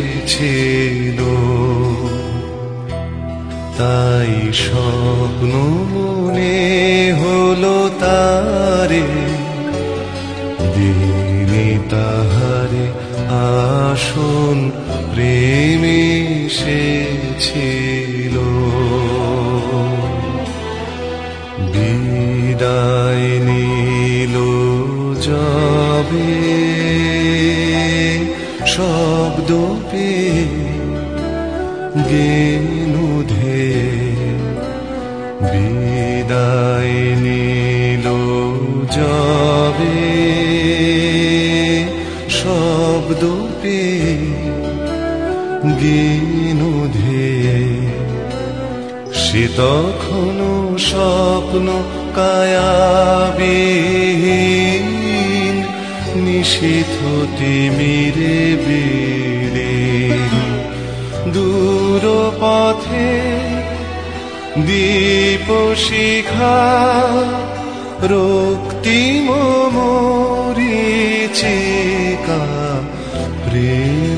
মিশেছিল, তাই স্বপ্ন মনে হলো তারে, দিনে তাহারে আসন প্রেমে এসেছিল। বিদায় নিল যবে শব্দ পেয়ে গেনুধে, বিদায় নিল যবে শব্দ পেয়ে গেনুধে, সে তখনও স্বপ্ন কায়াবিহীন, নিশীথ তিমিরে বিড়ে দূর পথে দীপ শিখা রক্তিম মরীচিকা প্রেম